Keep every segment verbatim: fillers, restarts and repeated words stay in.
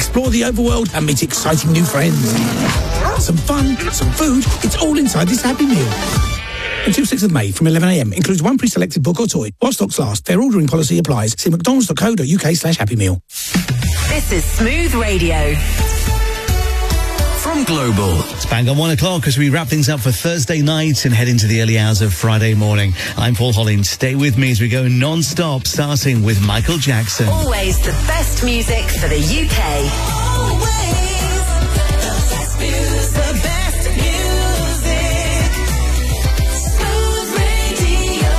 explore the overworld and meet exciting new friends. Some fun, some food, it's all inside this Happy Meal. Until sixth of May from eleven a m. Includes one pre-selected book or toy. While stocks last, fair ordering policy applies. See mcdonalds.co.uk slash Happy Meal. This is Smooth Radio. From Global. It's bang on one o'clock as we wrap things up for Thursday night and head into the early hours of Friday morning. I'm Paul Hollins. Stay with me as we go non-stop, starting with Michael Jackson. Always the best music for the U K. Always the best music. The best music. Smooth Radio.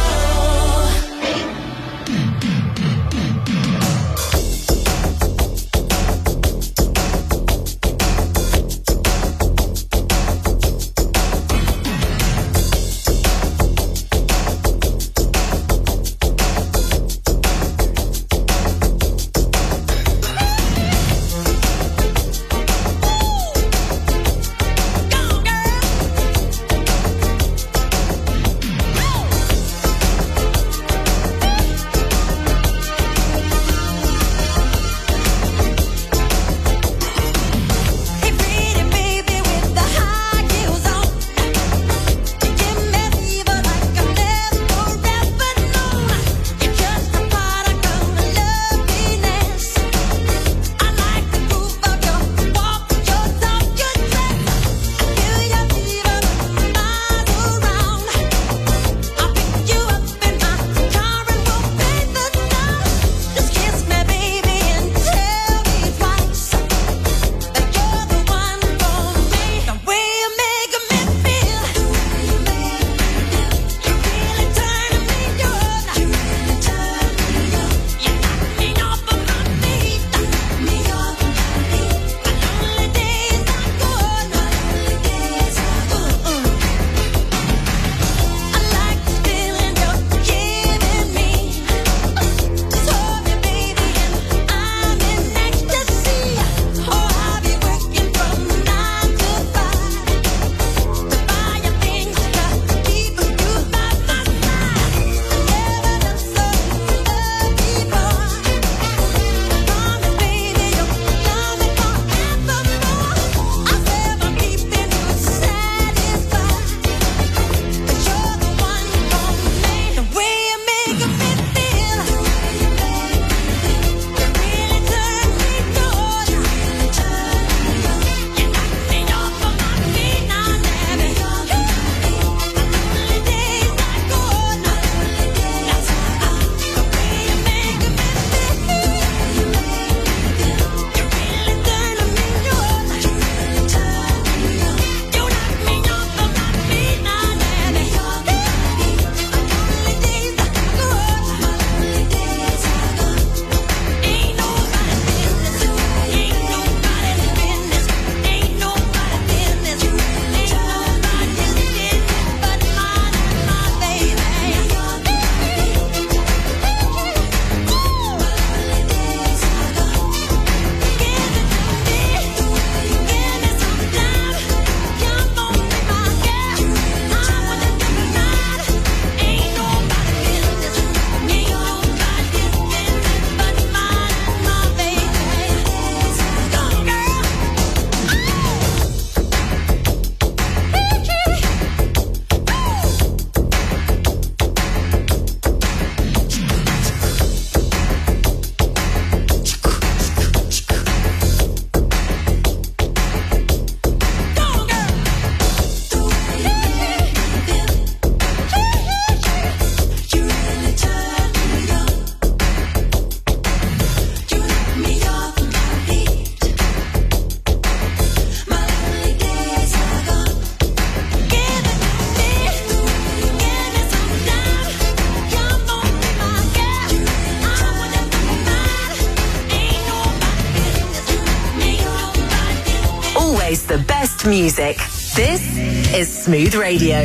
Always the best music. This is Smooth Radio.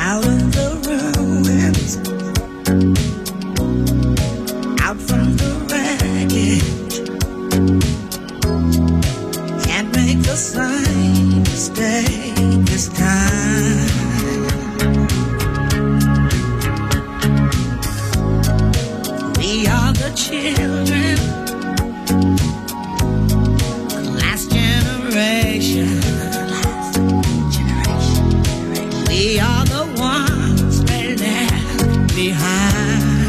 Out from the the children, the last generation. We are the ones they left behind.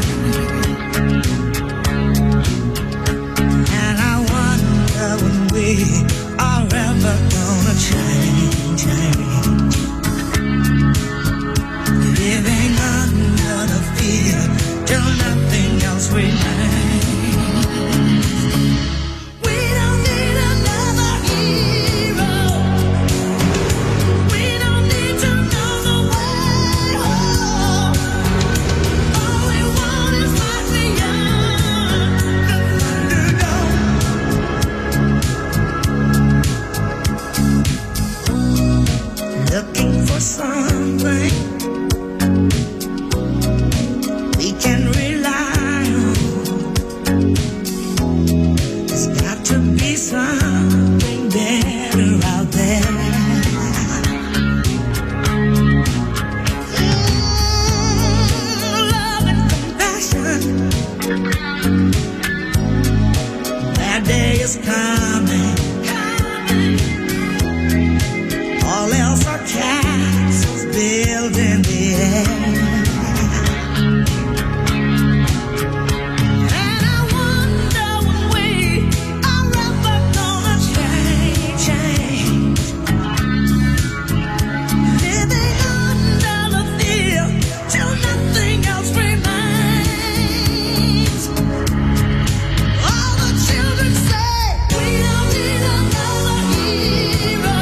And I wonder when we are ever gonna change, change. Living under the fear till nothing else remains. We don't need another hero. We don't need to know the way home. All we want is life beyond the Thunderdome. Looking for something we can rely on. There's got to be something better out there. Mm, love and compassion. That day is coming. All else are castles built in the air. And I wonder when we are ever gonna change, change. Living under the fear till nothing else remains. All the children say we don't need another hero.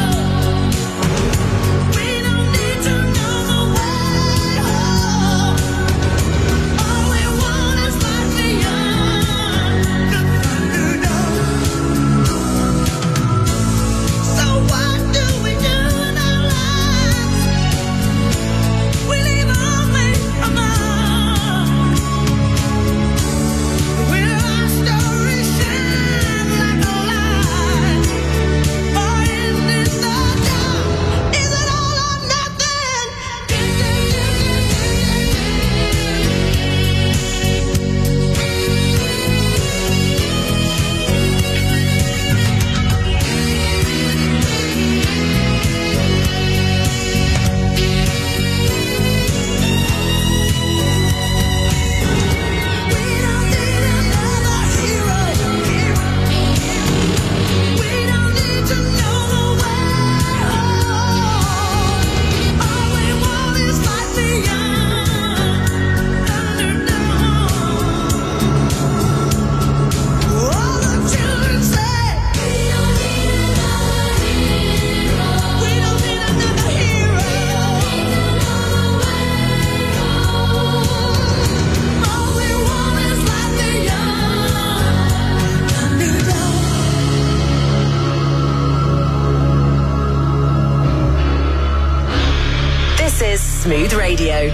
We don't need to know the way home. All we want is life beyond the Thunderdome. So what do we do in our lives? We leave only a mark. Will our story shine like a light, or end in the dark? Is it all or nothing? We don't need another hero. We don't need to know the way home. All we want is life beyond Thunderdome. All the children say we don't need another hero. We don't need another hero. All we want is life beyond Thunderdome. This is Smooth Radio.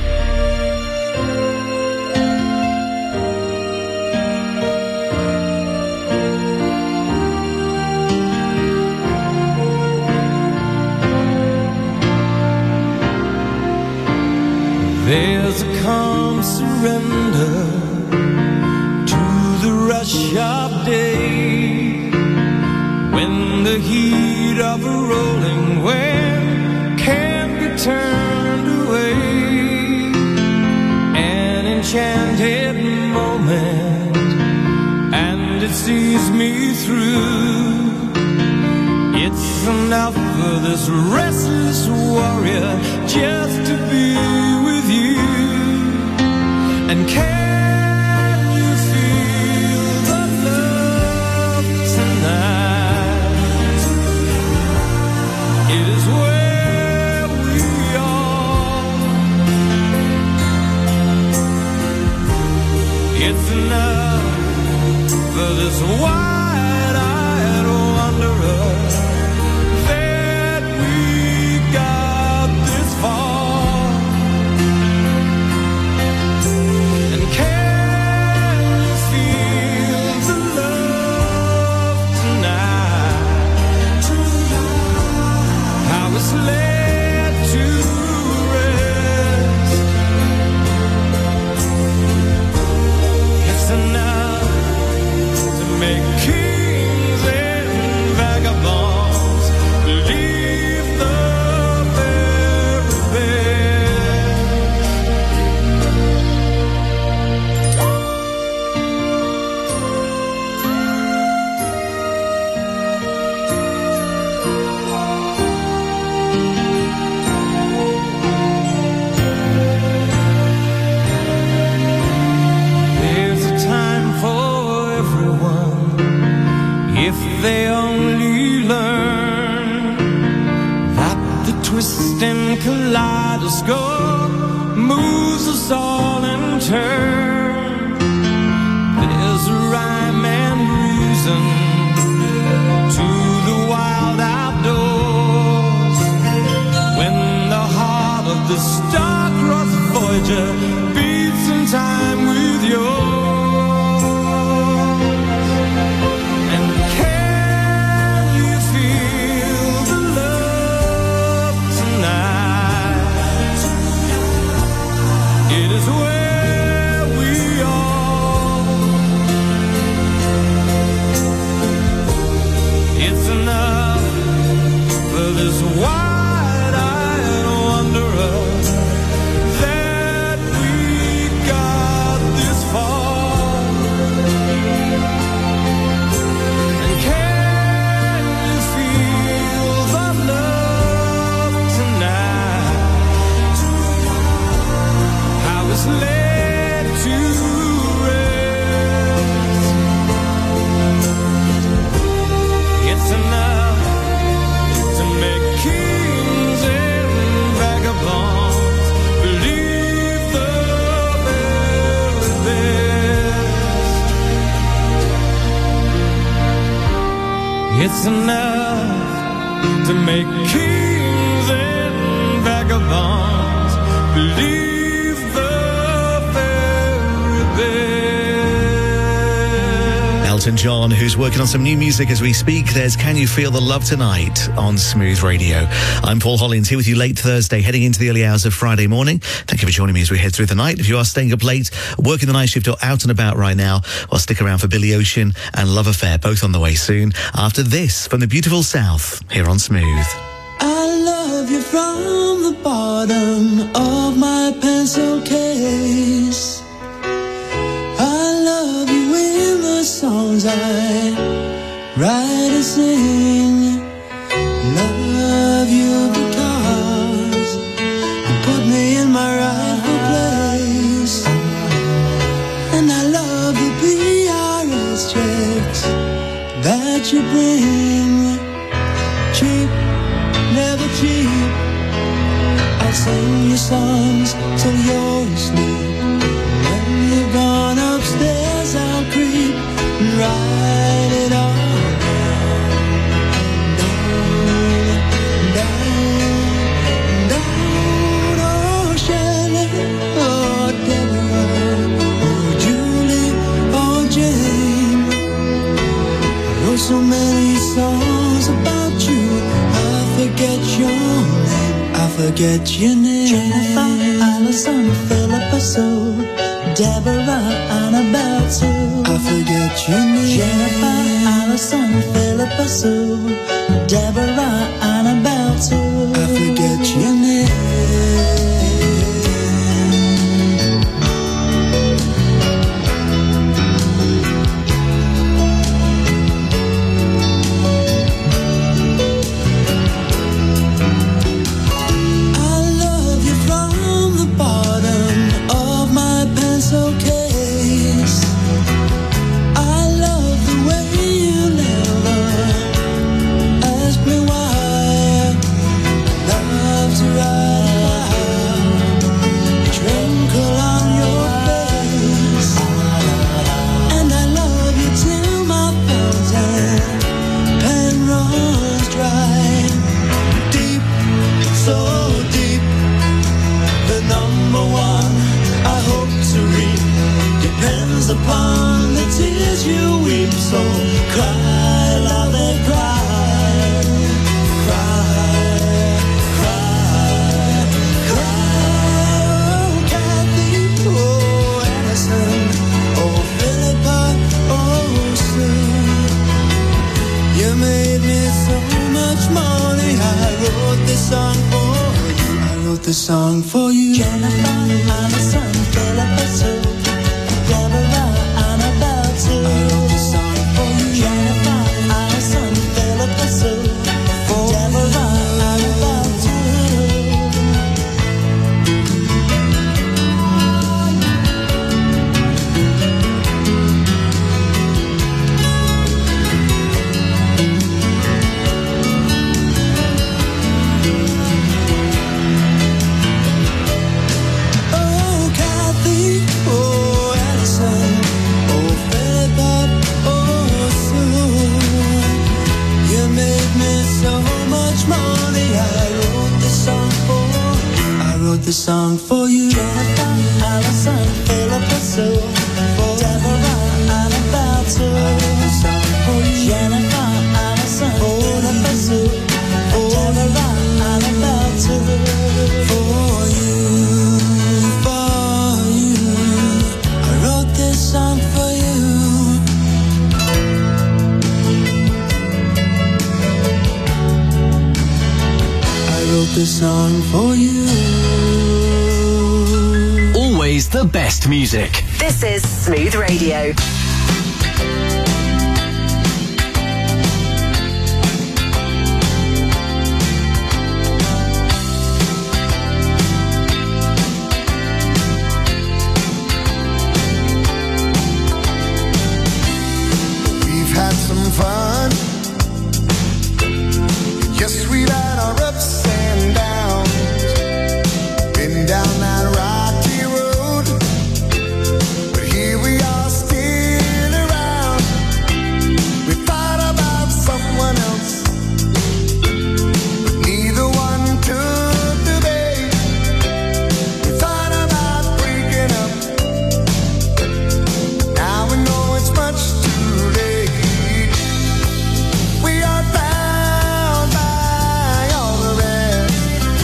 There's a calm surrender to the rush of day, when the heat of a rolling wave can't be turned away. An enchanted moment, and it sees me through. It's enough for this restless warrior just to be with you. And can you feel the love tonight? It is where we are. It's enough for this wide-eyed wanderer that we got this far. And can you feel the love tonight? How it's led to rest. It's enough the score moves us all in turn. There's a rhyme and reason to the wild outdoors. When the heart of the star-crossed Voyager beats in time with yours. This wide-eyed wanderer that we got this far. And can you feel the love tonight? How it's laid to rest. It's enough make kings and vagabonds believe the very best. It's enough to make kings and vagabonds believe the very best. Elton John, who's working on some new music as we speak. There's Can You Feel the Love Tonight on Smooth Radio. I'm Paul Hollins, here with you late Thursday, heading into the early hours of Friday morning. Thank you for joining me as we head through the night. If you are staying up late, working the night shift or out and about right now, well, stick around for Billy Ocean and Love Affair, both on the way soon. After this, from the beautiful South, here on Smooth. I love you from the bottom of my pencil case. I love you in the songs I write and sing. Love you because you put me in my rightful place. And I love the P R S checks that you bring. Cheap, never cheap. I'll sing your songs till you're asleep. When you've gone upstairs, I'll creep and write it all down, down, down. Oh, Shelley, oh, Deborah, oh, Julie, oh, Jane. I wrote so many songs about you, I forget your name. I forget your name. Jennifer, Allison, Philippa Sue, Deborah, Annabelle Sue. I forget your name. Jennifer, Allison, Philippa Sue, Deborah, Annabelle Sue. I forget your name. Upon the tears you weep, so cry, love and cry, cry, cry, cry. Oh, Kathy, oh, Allison, oh, Philippa, oh, Sue. You made me so much money. I wrote this song for you. I wrote this song for you. Jennifer, Allison, Philippa, Sue, Deborah, Annabelle Sue. I wrote this song for you. Jennifer, Allison, Philippa Sue, Deborah, Annabelle Sue. this song for you. Always the best music. This is Smooth Radio. We've had some fun. Yes, we've had our ups and downs. Been down that rocky road, but here we are still around. We thought about someone else, but neither one took the bait. We thought about breaking up, now we know it's much too late. We are bound by all the rest,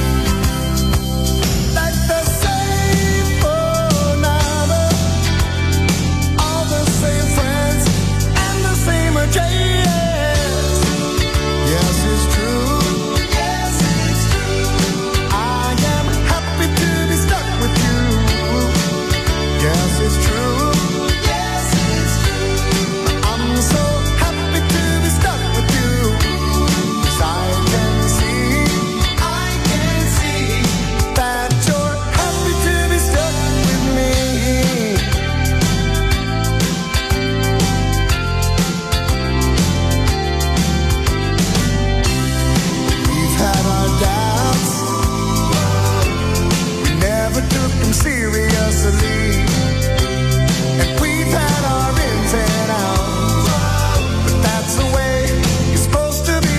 like the same phone number, all the same friends, and the same address. Yes, it's true. Yes, it's true. I am happy to be stuck with you. Yes, it's true. Yes, it's true. I'm so happy to be stuck with you. 'Cause I can see, I can see that you're happy to be stuck with me. We've had our doubts, we never took them seriously. And we've had our ins and outs, but that's the way it's supposed to be.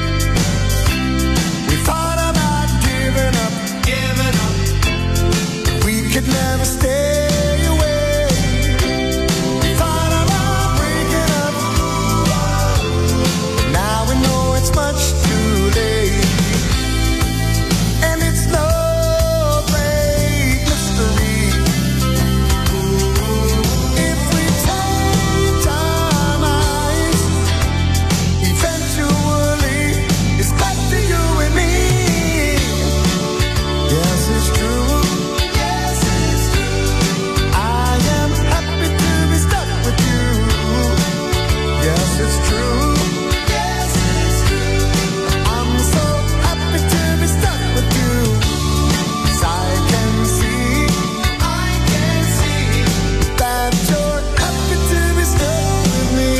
We thought about giving up, giving up. We could never stay away. We thought about breaking up, but now we know it's much too late. And it's no great mystery. If we take our minds, eventually it's back to you and me. Yes, it's true. Yes, it's true. I am happy to be stuck with you. Yes, it's true. Yes, it's true. I'm so happy to be stuck with you. 'Cause I can see, I can see that you're happy to be stuck with me.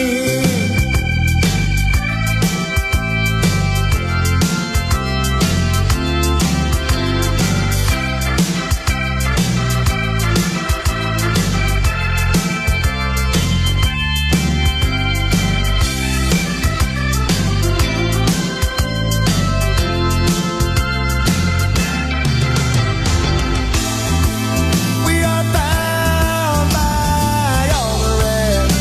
We are bound by all the rest,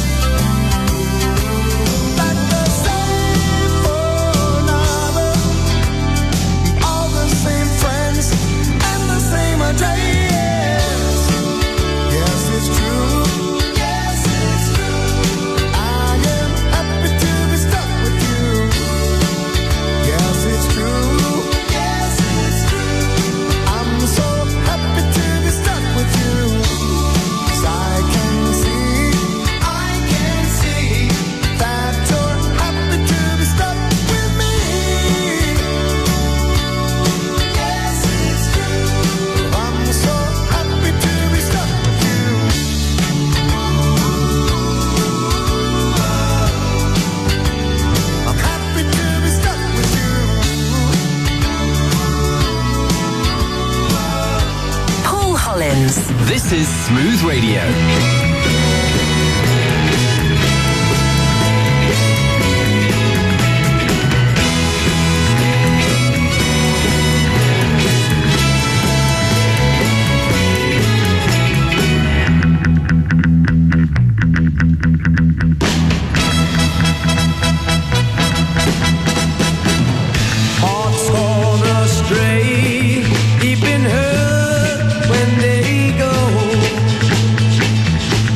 like the same phone number, all the same friends, and the same address. Yes, it's true. Yes, it's true. I am happy to be stuck with you. Yes, it's true. Yes, it's true. I'm so happy to be stuck with you. 'Cause I can see, I can see that you're happy to be stuck with me. Yes, it's true. I'm so happy to be stuck with you. I'm happy to be stuck with you. Paul Hollins. This is Smooth Radio. Hearts gone astray, deep in hurt when they go.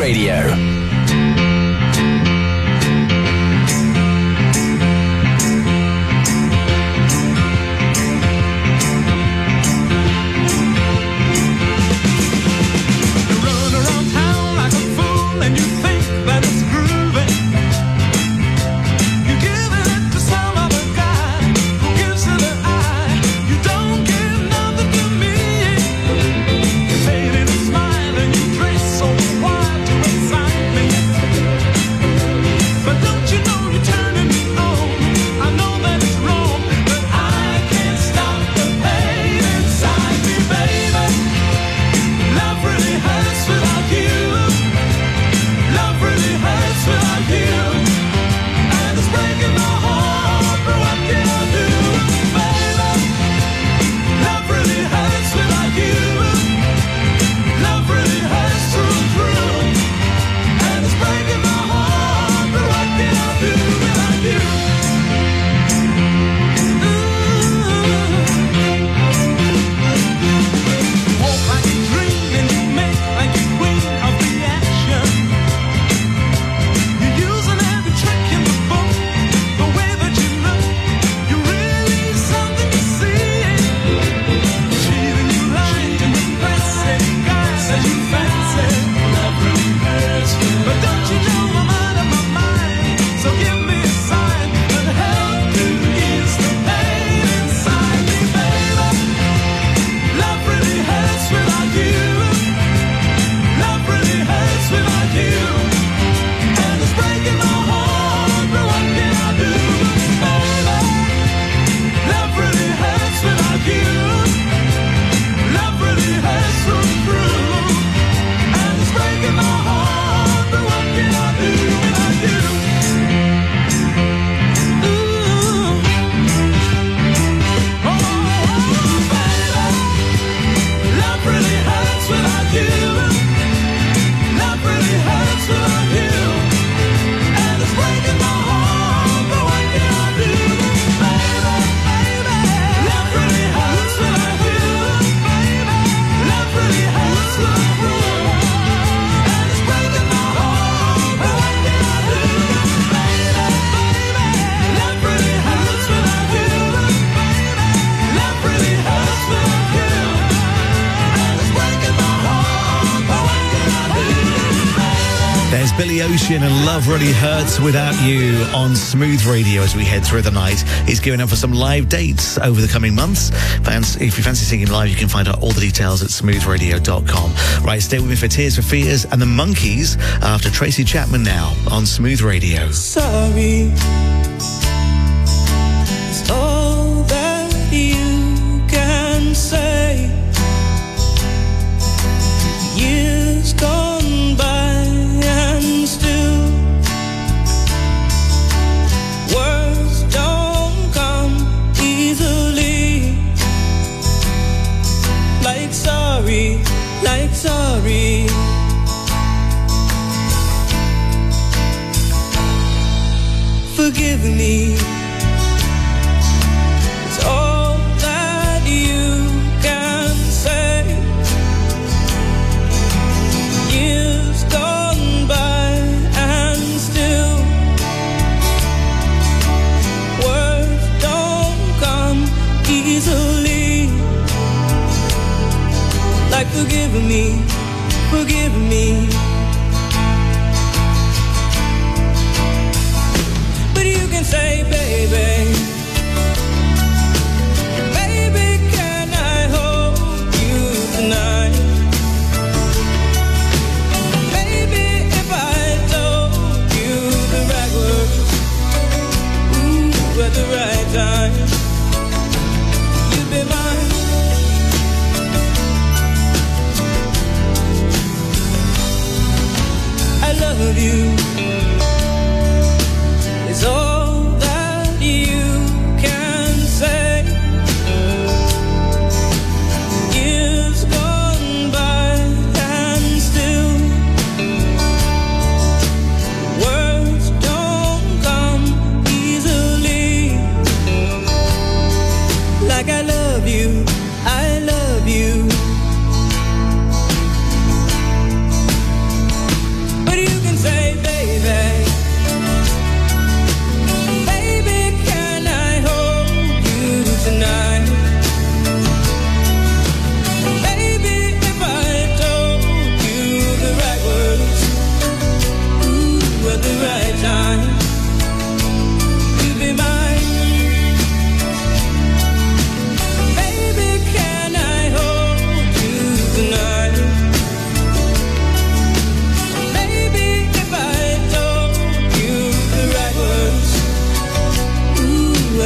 Radio. Billy Ocean and Love Really Hurts Without You on Smooth Radio as we head through the night. He's giving up for some live dates over the coming months. Fans, if you fancy singing live, you can find out all the details at smooth radio dot com. Right, stay with me for Tears for Fears and the Monkees after Tracy Chapman now on Smooth Radio. Sorry, it's all that you can say. Years gone by and still words don't come easily. Like sorry, like sorry. Forgive me. It's all that you can say. Years gone by and still words don't come easily. Like forgive me, forgive me. Say, baby, baby, can I hold you tonight? Baby, if I told you the right words, ooh, at the right time, you'd be mine. I love you. It's all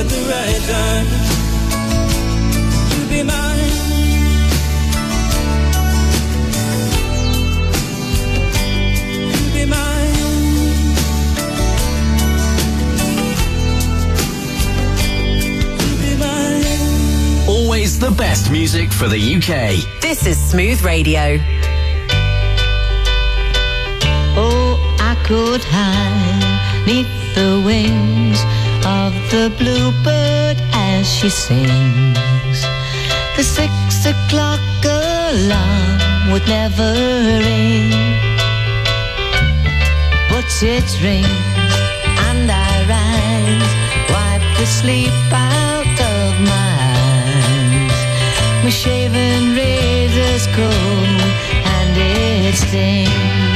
at the right time to be mine. To be mine. To be mine. Always the best music for the U K. This is Smooth Radio. Oh, I could hide neath the wings of the bluebird as she sings. The six o'clock alarm would never ring, but it rings and I rise, wipe the sleep out of my eyes. My shaven razor's cold and it stings.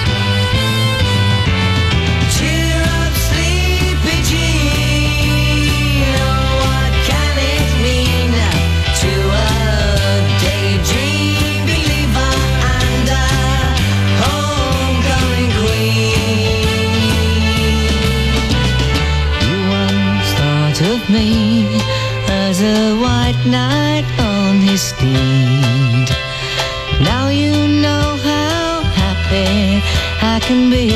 Cheer up, sleepy Jean. Oh, what can it mean to a daydream believer and a homecoming queen? You once thought of me as a white knight on his steed. Now you know how happy I can be.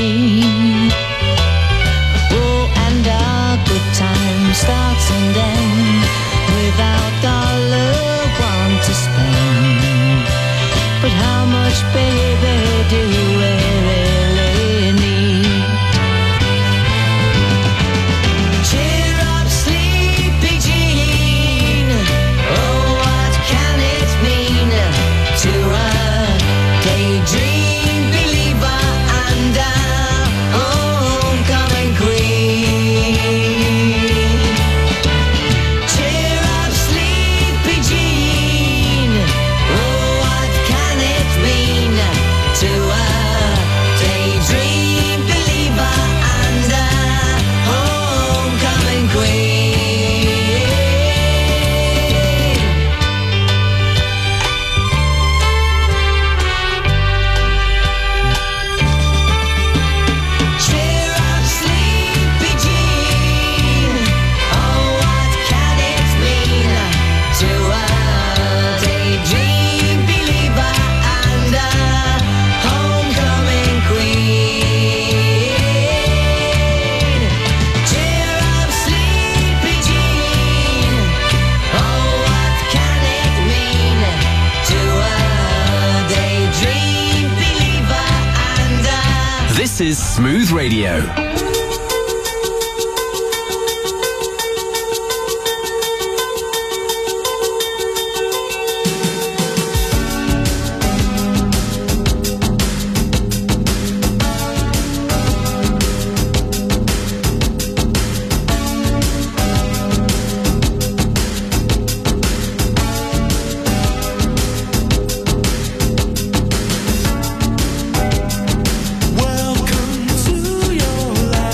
Oh, and our good time starts and ends without dollar one to spend. But how much, baby, do we really need? Cheer up, sleepy Jean. Oh, what can it mean to a daydream believer and a homecoming queen? Cheer up, sleepy Jean. Oh, what can it mean to a daydream believer and a homecoming queen? Cheer up, sleepy Jean. Oh, what can it mean to a daydream believer and a homecoming queen? Cheer up, sleepy Jean. Oh, what can it mean to a daydream believer and a This is Smooth Radio. Welcome to your life.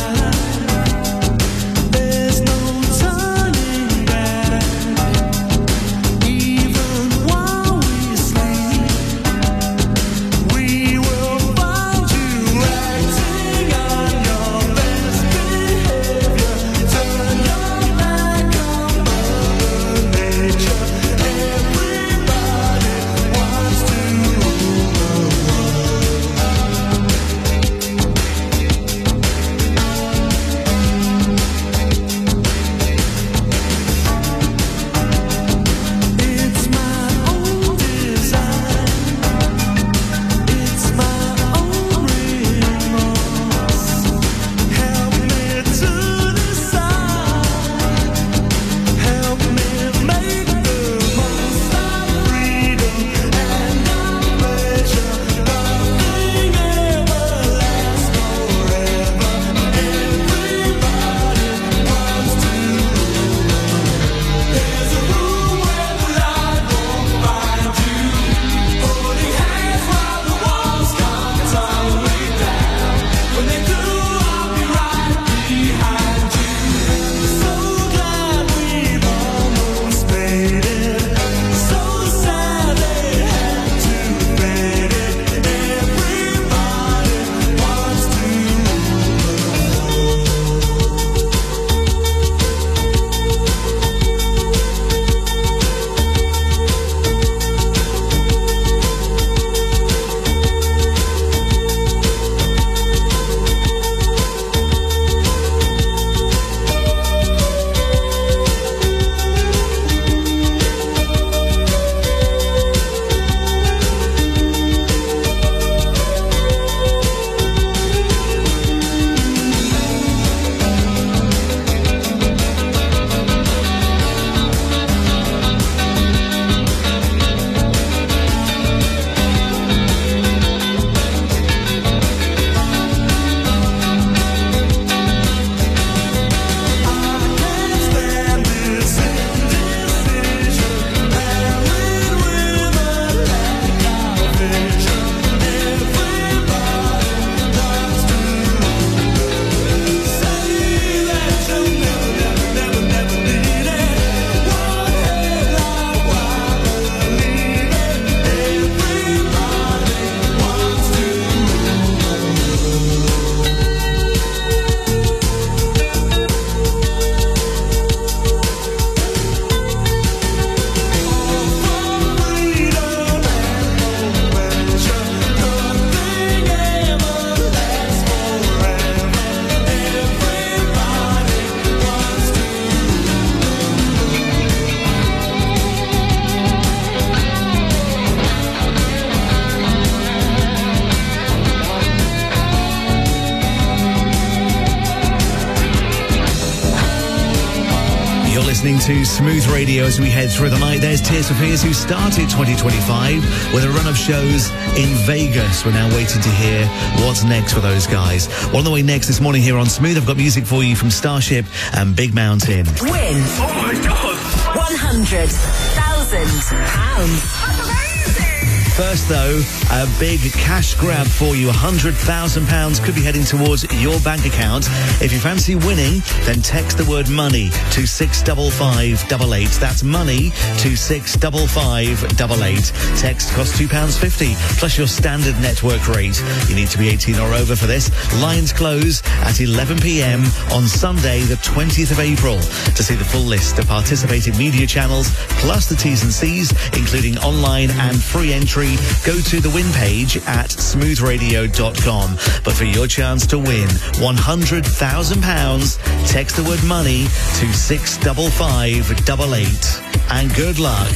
listening to Smooth Radio as we head through the night. There's Tears for Fears, who started twenty twenty-five with a run of shows in Vegas. We're now waiting to hear what's next for those guys. Well, on the way next this morning here on Smooth, I've got music for you from Starship and Big Mountain. Win. Oh my God. one hundred thousand pounds. First, though, a big cash grab for you. one hundred thousand pounds could be heading towards your bank account. If you fancy winning, then text the word money to six five five eight eight. That's money to six five five eight eight. Text costs two pounds fifty, plus your standard network rate. You need to be eighteen or over for this. Lines close at eleven p.m. on Sunday, the twentieth of April. To see the full list of participating media channels, plus the T's and C's, including online and free entry, go to the win page at smooth radio dot com. But for your chance to win one hundred thousand pounds, text the word money to six five five eight eight. And good luck.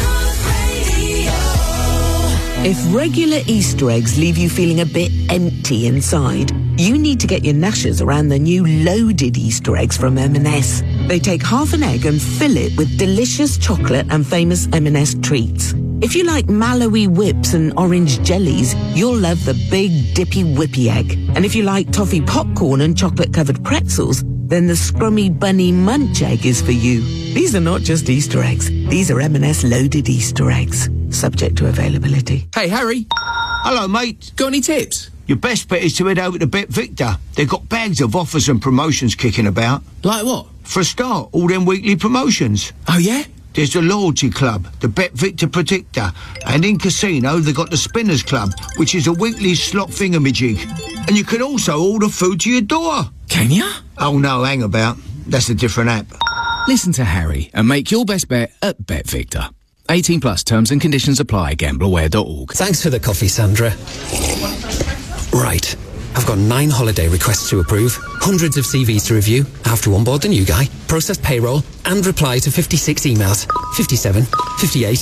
If regular Easter eggs leave you feeling a bit empty inside, you need to get your gnashers around the new loaded Easter eggs from M and S. They take half an egg and fill it with delicious chocolate and famous M and S treats. If you like Mallowy whips and orange jellies, you'll love the big dippy whippy egg. And if you like toffee popcorn and chocolate-covered pretzels, then the scrummy bunny munch egg is for you. These are not just Easter eggs. These are M and S loaded Easter eggs, subject to availability. Hey, Harry. Hello, mate. Got any tips? Your best bet is to head over to Bet Victor. They've got bags of offers and promotions kicking about. Like what? For a start, all them weekly promotions. Oh, yeah? There's the Loyalty Club, the Bet Victor Predictor, and in Casino they've got the Spinners Club, which is a weekly slot thingamajig. And you can also order food to your door. Can ya? Oh no, hang about. That's a different app. Listen to Harry and make your best bet at Bet Victor. eighteen plus terms and conditions apply. gamble aware dot org. Thanks for the coffee, Sandra. Right. I've got nine holiday requests to approve, hundreds of C Vs to review. I have to onboard the new guy, process payroll, and reply to fifty-six emails. fifty-seven, fifty-eight.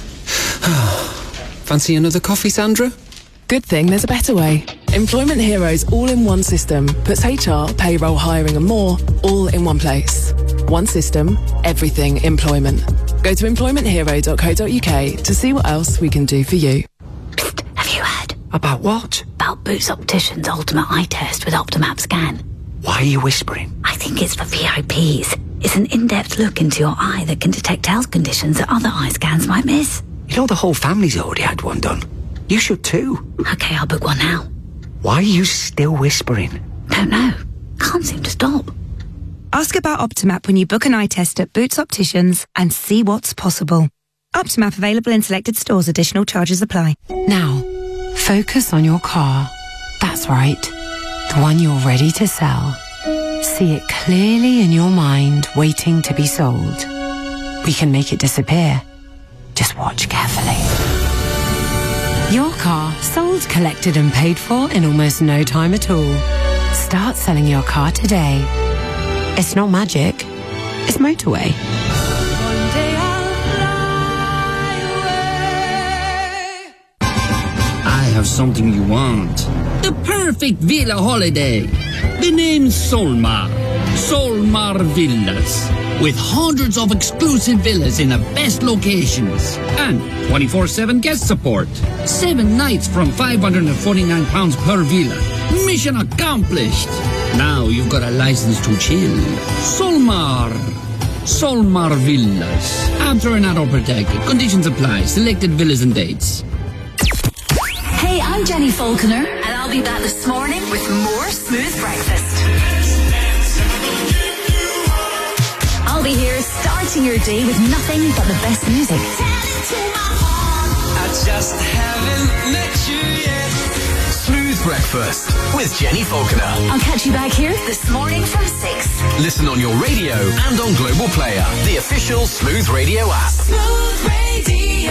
Fancy another coffee, Sandra? Good thing there's a better way. Employment Heroes all-in-one system puts H R, payroll, hiring and more all in one place. One system, everything employment. Go to employment hero dot co dot uk to see what else we can do for you. Have you heard? About what? About Boots Opticians Ultimate Eye Test with Optimap Scan. Why are you whispering? I think it's for V I Ps. It's an in-depth look into your eye that can detect health conditions that other eye scans might miss. You know the whole family's already had one done. You should too. Okay, I'll book one now. Why are you still whispering? Don't know. Can't seem to stop. Ask about Optimap when you book an eye test at Boots Opticians and see what's possible. Optimap available in selected stores. Additional charges apply. Now, focus on your car. That's right. The one you're ready to sell. See it clearly in your mind, waiting to be sold. We can make it disappear. Just watch carefully. Your car sold, collected and paid for in almost no time at all. Start selling your car today. It's not magic. It's motorway. I have something you want. The perfect villa holiday. The name's Solmar. Solmar Villas. With hundreds of exclusive villas in the best locations. And twenty-four seven guest support. Seven nights from five hundred forty-nine pounds per villa. Mission accomplished. Now you've got a license to chill. Solmar. Solmar Villas. After and adult protected. Conditions apply. Selected villas and dates. Hey, I'm Jenny Falconer, and I'll be back this morning with more Smooth Breakfast. I'll be here starting your day with nothing but the best music. I just haven't met you yet. Smooth Breakfast with Jenny Falconer. I'll catch you back here this morning from six. Listen on your radio and on Global Player, the official Smooth Radio app. Smooth Radio.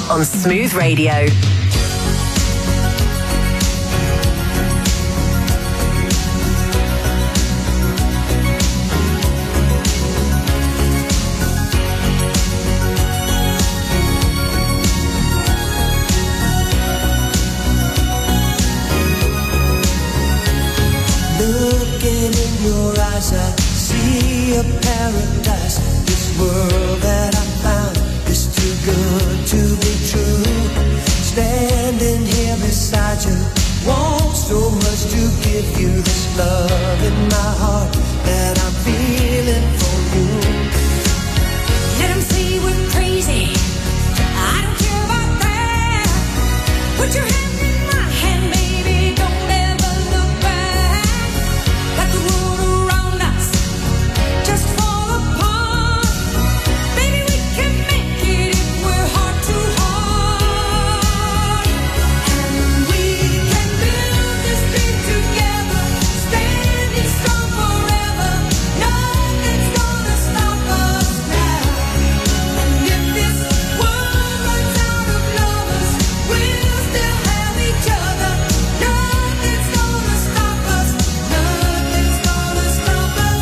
on Smooth Radio. Looking in your eyes, I see a paradise. This world that I found is too good to be true. Standing here beside you, want so much to give you this love in my heart that I'm feeling for you. Let 'em say we're crazy. I don't care about that. Put your hand in my hand, baby. Don't ever look back. Let the world around us just fall apart. Baby, we can make it if we're heart to heart. And we can build this dream together, standing strong forever. Nothing's gonna stop us now. And if this world runs out of lovers, we'll still have each other. Nothing's gonna stop us. Nothing's gonna stop us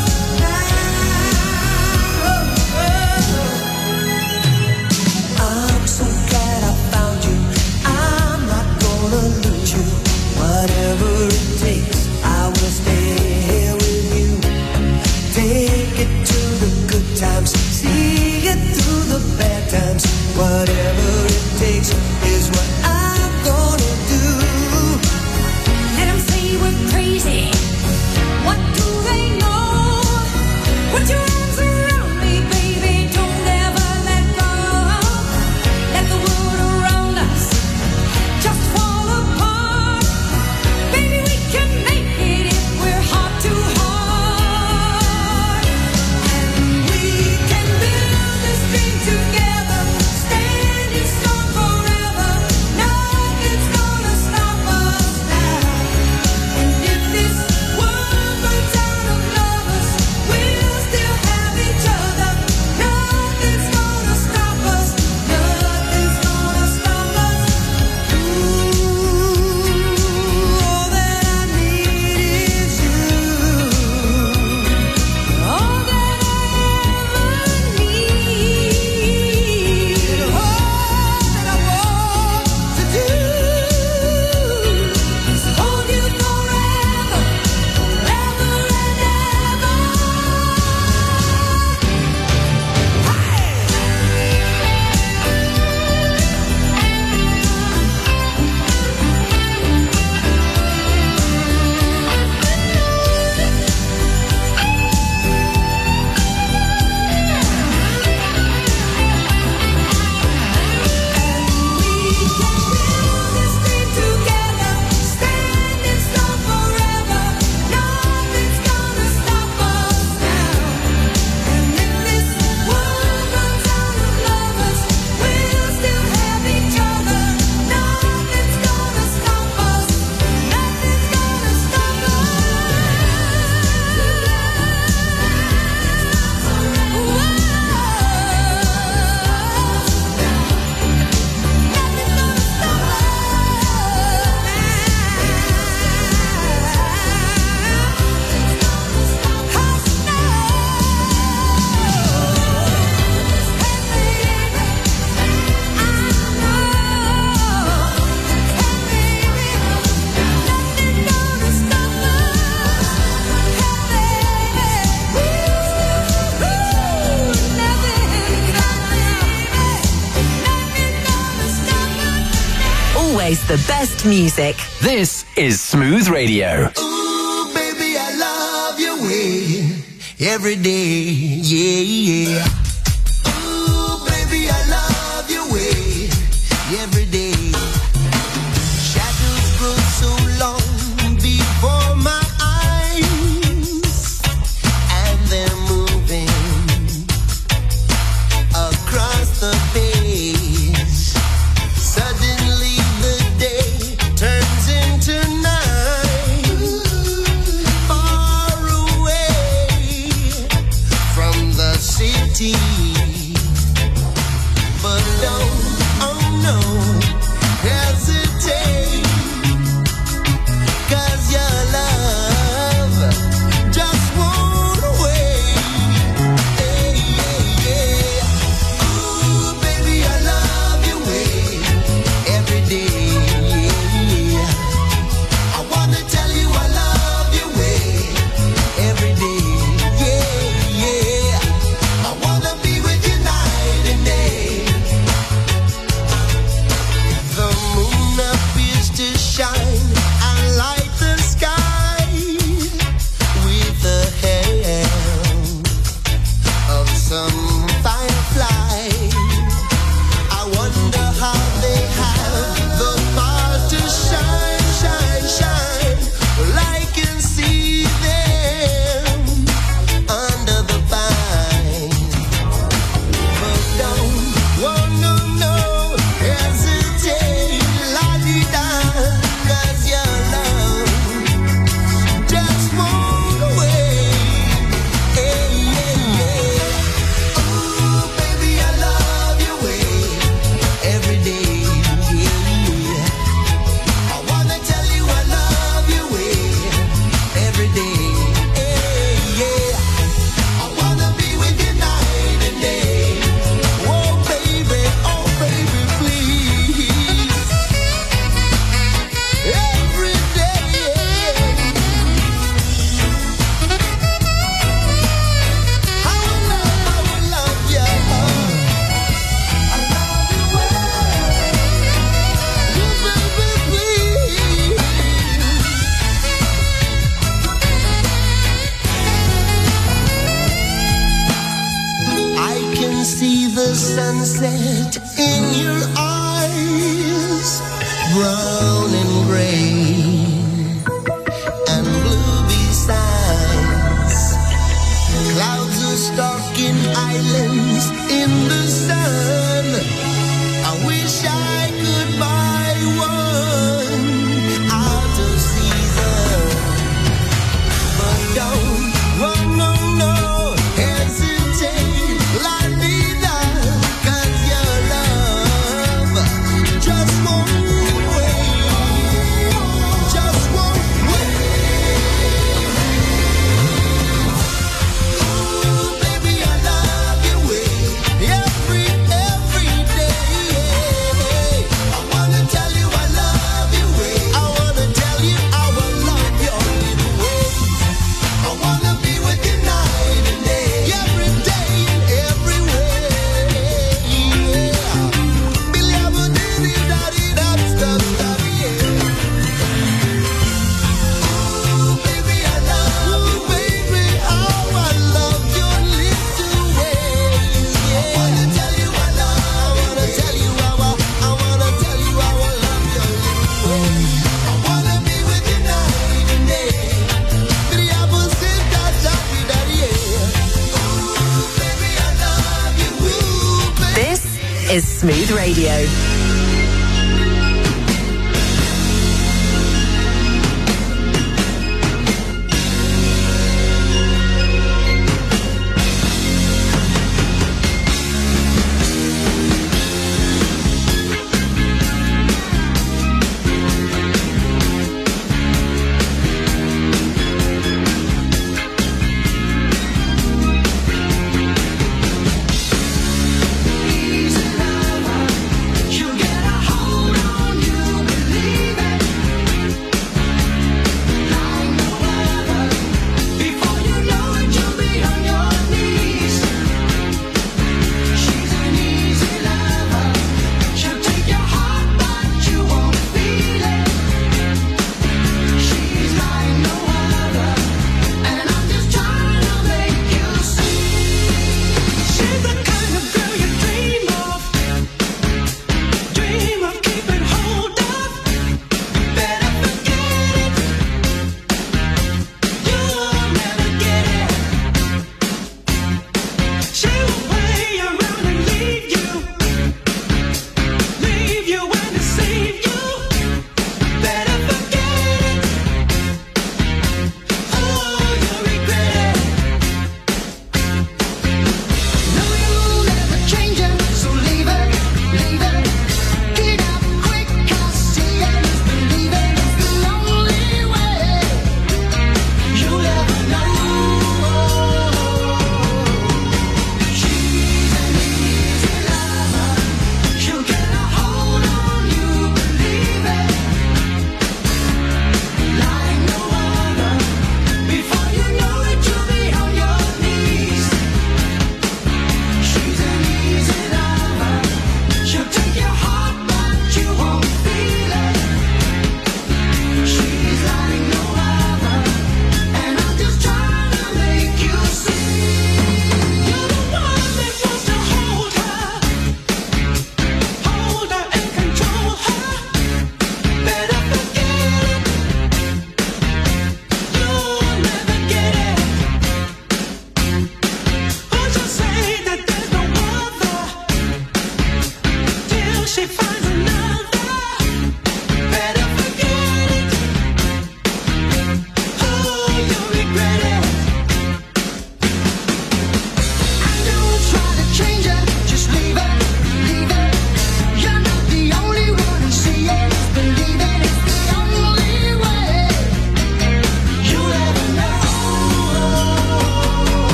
now. I'm so glad I found you. I'm not gonna lose you. Whatever it takes, I will stay here with you. Take it to the good times, see it through the bad times. Whatever it takes is what I'm gonna do. Let 'em say we're crazy. What do they know? Put your arms around me, baby. Don't ever let go. Let the world around us just fall apart. Baby, we can make it if we're heart to heart. And we can build this dream together, standing strong forever. Nothing's gonna stop us now. And if this world runs out of lovers, we'll still have each other. Nothing's gonna stop us. Nothing's gonna stop us. Ooh, all that I need is you. All that I ever need. All that I want to do is hold you forever, forever and ever. Together, standing strong forever. Nothing's gonna stop us now. And if this world runs out of lovers, we'll still have each other. Nothing's gonna stop us. Nothing's gonna stop Always the best music. This is Smooth Radio. Ooh, baby, I love your way every day, yeah, yeah. Ooh, baby, I love your way every day. Shadows grow so long before my eyes, and they're moving across the page. Suddenly the day turns into night, far away from the city. But don't, oh no, some firefly. I wonder how they have the power to shine, shine, shine. Well, I can see them under the vine. But don't, oh no, no, hesitate, la-di-da, 'cause your love just won't away. Hey, yeah, yeah. Oh, baby, I love your way every day. Yeah. I wanna tell you I love your way every day. Hey, yeah. I wanna be with you night and day. Oh, baby, oh, baby, please. Every day. I will love, I will love you. I love you well. You, baby, please. I can see the sunset in your eyes, brown and gray and blue besides. Clouds are stalking islands in the sun. I wish I could buy one out of season. But don't, oh no, no, hesitate, la-di-da, 'cause your love just won't wait, just won't wait. Ooh, baby, I love your way every, every day. I wanna tell you I love your way. I wanna tell you I will love your little way. I wanna be with you night and day, every day and every way. Yeah. Billy, I'm a diddy, daddy, that stuff, stuff, yeah. Ooh, baby, I love you, baby. How I love your little ways. Yeah. I wanna tell you I love. I wanna tell you how I. I wanna tell you how I love your little ways. I wanna be with you night and day. Billy, I'm a sit that daddy, daddy, yeah. Ooh, baby, I love you. Ooh, baby. This is Smooth Radio. Easy lover, you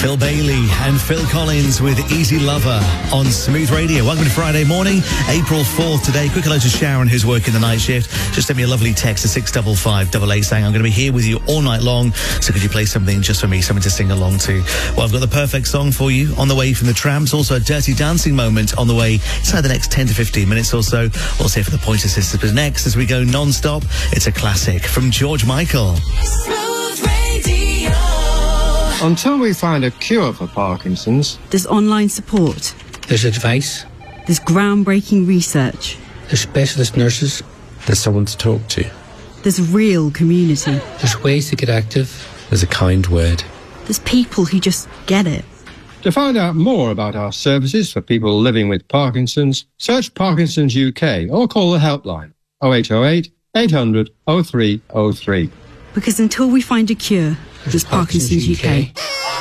Phil Bailey and Phil Collins with Easy Lover on Smooth Radio. Welcome to Friday morning, April fourth today. Quick hello to Sharon, who's working the night shift. Just sent me a lovely text to six five five eight eight saying, I'm going to be here with you all night long, so could you play something just for me, something to sing along to? Well, I've got the perfect song for you on the way from the Tramps, also a Dirty Dancing moment on the way inside the next ten to fifteen minutes or so. Also here for the Pointer Sisters. But next, as we go non-stop, it's a classic from George Michael. Smooth Radio. Until we find a cure for Parkinson's, There's online support. There's advice. There's groundbreaking research. There's specialist nurses. There's someone to talk to. There's real community. There's ways to get active. There's a kind word. There's people who just get it. to find out more about our services for people living with Parkinson's, search Parkinson's U K or call the helpline oh eight oh eight, eight hundred, oh three oh three. Because until we find a cure, there's Parkinson's U K.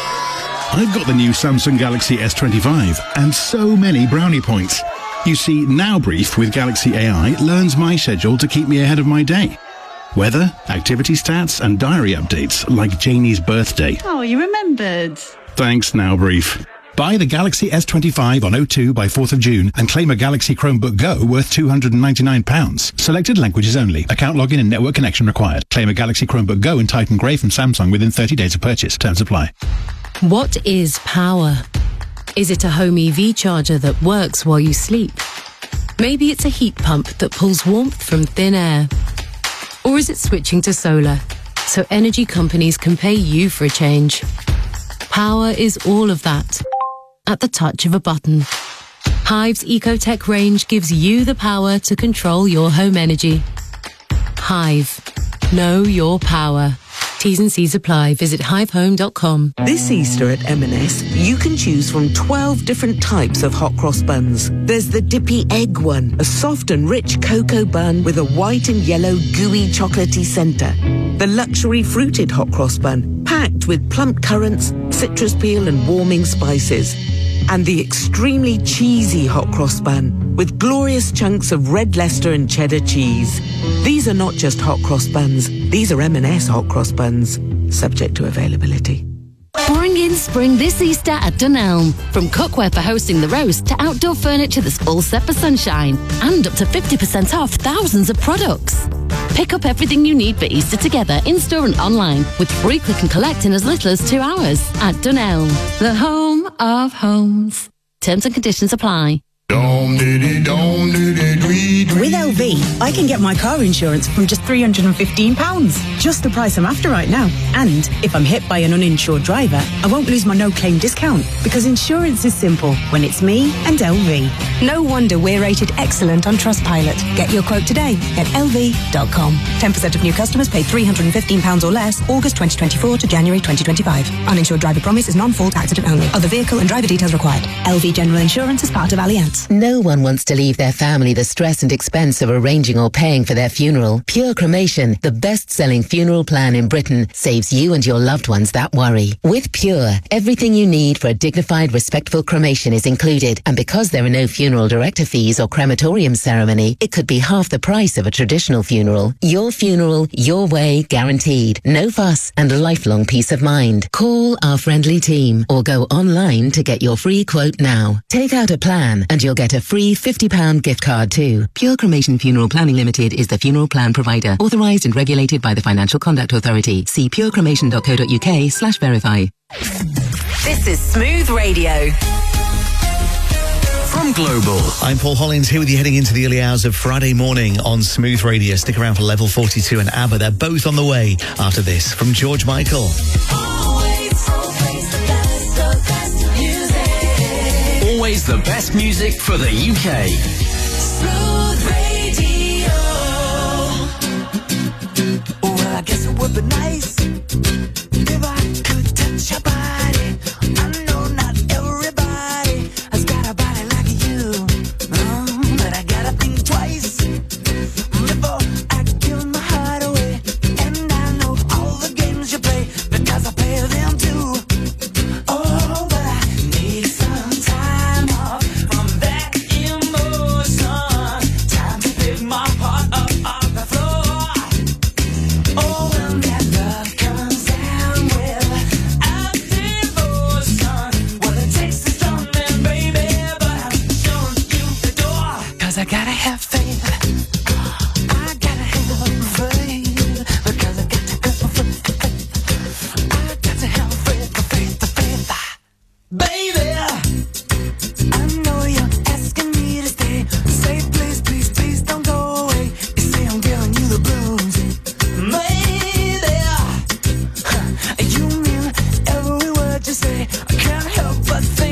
I've got the new Samsung Galaxy S twenty-five and so many brownie points. You see, Now Brief with Galaxy A I learns my schedule to keep me ahead of my day. Weather, activity stats and diary updates like Janie's birthday. Oh, you remembered. Thanks, Now Brief. Buy the Galaxy S twenty-five on O two by fourth of June and claim a Galaxy Chromebook Go worth two hundred ninety-nine pounds. Selected languages only. Account login and network connection required. Claim a Galaxy Chromebook Go in Titan Grey from Samsung within thirty days of purchase. Terms apply. What is power? Is it a home E V charger that works while you sleep? Maybe it's a heat pump that pulls warmth from thin air. Or is it switching to solar, so energy companies can pay you for a change? Power is all of that, at the touch of a button. Hive's EcoTech range gives you the power to control your home energy. Hive. Know your power. T's and C's apply. Visit hive home dot com. This Easter at M and S, you can choose from twelve different types of hot cross buns. There's the dippy egg one, a soft and rich cocoa bun with a white and yellow gooey chocolatey centre. The luxury fruited hot cross bun, packed with plump currants, citrus peel and warming spices. And the extremely cheesy hot cross bun, with glorious chunks of red Leicester and cheddar cheese. These are not just hot cross buns, these are M and S hot cross buns, subject to availability. Bring in spring this Easter at Dunelm. From cookware for hosting the roast to outdoor furniture that's all set for sunshine. And up to fifty percent off thousands of products. Pick up everything you need for Easter together in-store and online with free click and collect in as little as two hours at Dunelm, the home of homes. Terms and conditions apply. With L V, I can get my car insurance from just three hundred fifteen pounds. Just the price I'm after right now. And if I'm hit by an uninsured driver, I won't lose my no-claim discount. Because insurance is simple when it's me and L V. No wonder we're rated excellent on Trustpilot. Get your quote today at L V dot com. ten percent of new customers pay three hundred fifteen pounds or less August twenty twenty-four to January twenty twenty-five. Uninsured driver promise is non-fault accident only. Other vehicle and driver details required. L V General Insurance is part of Allianz. No one wants to leave their family the stress and expense of arranging or paying for their funeral. Pure Cremation, the best-selling funeral plan in Britain, saves you and your loved ones that worry. With Pure, everything you need for a dignified, respectful cremation is included. And because there are no funeral director fees or crematorium ceremony, it could be half the price of a traditional funeral. Your funeral, your way, guaranteed. No fuss and a lifelong peace of mind. Call our friendly team or go online to get your free quote now. Take out a plan and you'll get a free fifty pound gift card too. Pure Cremation Funeral Planning Limited is the funeral plan provider, authorised and regulated by the Financial Conduct Authority. See purecremation dot co dot uk slash verify. This is Smooth Radio. From Global, I'm Paul Hollins here with you heading into the early hours of Friday morning on Smooth Radio. Stick around for Level forty-two and ABBA. They're both on the way after this from George Michael. Always the best music for the U K. Smooth Radio. Well, I guess it would be nice if I could touch your body. I know not everybody has got a body like you, no, but I gotta think twice before I give my heart away. And I know all the games you play because I play them too. Oh, but I need some time off from that emotion. Time to pick my heart up off the floor. Oh, when that love comes down, well, I day, I can't help but think